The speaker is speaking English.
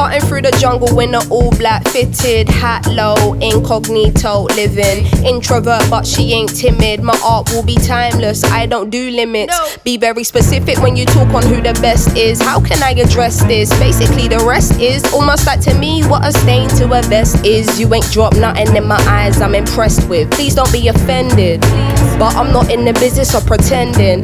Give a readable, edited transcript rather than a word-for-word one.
Starting through the jungle in an all black fitted hat, low, incognito living. Introvert but she ain't timid. My art will be timeless, I don't do limits. Be very specific when you talk on who the best is. How can I address this? Basically the rest is almost like to me what a stain to a vest is. You ain't dropped nothing in my eyes I'm impressed with. Please don't be offended, but I'm not in the business of pretending.